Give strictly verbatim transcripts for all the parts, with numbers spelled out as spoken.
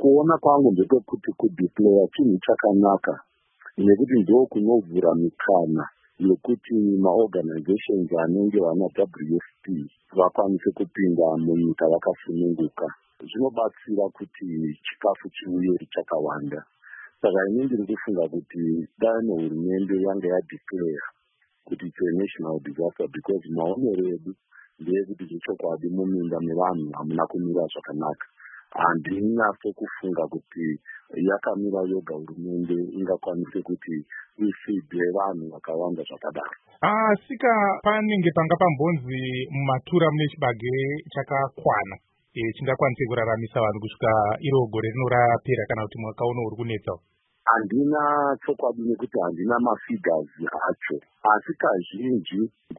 kuona kwangu ndepekuti kudeclare chinhu chakanaka nekuti ndokunovhura mikana yekuti maorganizations anenge vana W F P vakwanise kupinda munyika vakasununguka. Zvinobatsira kuti chikafu chiuye chakawanda. Saka ini ndiri kufunga kuti dai hurumende yanga yadeclare kuti it's a national disaster, because maonero edu ndeyekuti zvechokwadi muminda mevanhu hamuna kumira zvakanaka. Handinatso kufunga kuti yakamira yoga hurumende ingakwanise kuti ifidhe vanhu vakawanda zvakadaro. Asika panenge panga pambonzi mumatura mune chibage chakakwana e chingakwanise kuraramisa vanhu kusvika iro gore rinorapera kana kuti mwaka uno uri kunetsa. Handina chokwadi nekuti handina mafigures acho, asi kazhinji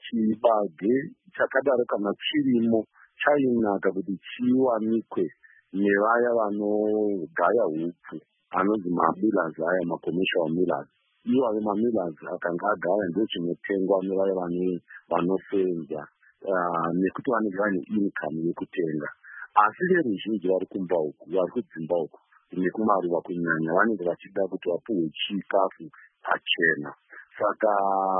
chibage chakadaro kana chirimo chainaka kuti chiwanikwe nevaya vanogaya hupfu anonzi mamillers aya macommercial millers. Ivo ave mamillers akanga agaya ndo chinotengwa nevaya vanosenza nekuti vanenge vane income yekutenga. Asi veruzhinji vari kumba uku, vari kudzimba uku nekumaruva kunyanya, vanenge vachida kuti vapuhwe chikafu pachena. Saka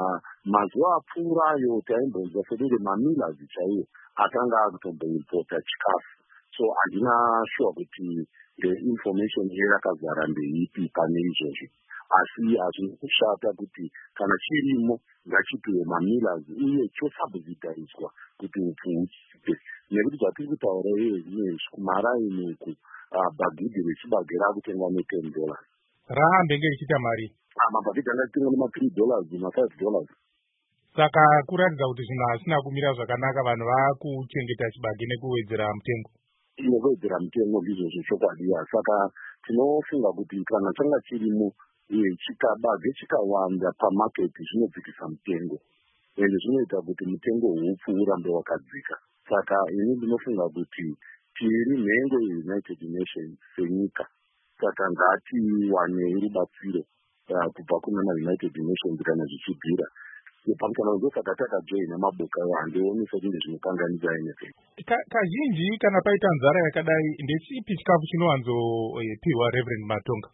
mazuva apfuurayo taimbonzwa sedenge mamillers chaiwo akanga akutomboimporta chikafu. So handina sure kuti the information yakazara ndeipi pane izvozvo. Asi hazvina kushata kuti kana chirimo ngachipiwe mamillers uye chosubsidizewa kuti upfu huchipe. Nekuti zvatiri kutaura iye zvinezvi kumaraini uku bhagidhi rechibage rakutengwa ne10 dollars. Rahambe ngerichita mari. Mabhagidhi angachitengwa nema3 dollars nema5 dollars. Saka kuratidza kuti zvinhu hazvina kumira zvakanaka, vanhu vakuchengeta chibage nekuwedzera mutengo. Inowedzera mutengo ndizvo zvechokwadi. Saka tinofunga kuti kana changa chirimo chikabage chikawanda pamaketi zvinodzikisa mutengo, ende zvinoita kuti mutengo hupfu urambe wakadzika. Saka ini ndinofunga kuti tiri nhengo yeUnited Nations senyika, saka ngatiwane rubatsiro kubva kuna United Nations kana zvichibvira. Pamusana ndosaka takajoina maboka handioni sekunge zvinokanganisa anything. Kazhinji kana paita nzara yakadai ndechipi chikafu chinowanzopiwa Reverend Matonga?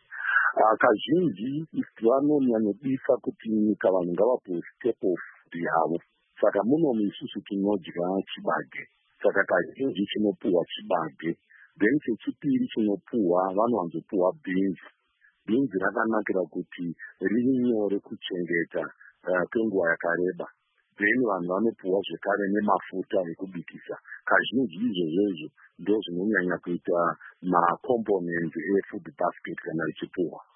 Kazhinji vanonyanyobisa kuti nyika vanhu ngavapuwe staple food yavo. Saka muno isusu tinodya chibage, saka kazhinji chinopuwa chibage. Then chechipiri chinopuwa vanowanzopuwa beans. Beans rakanakira kuti riri nyore kuchengeta kwenguva yakareba. Then vanhu vanopuwa zvekare nemafuta ekubikisa. Kazhinji izvozvo ndo zvinonyanya kuita macomponents efood basket kana richipuwa.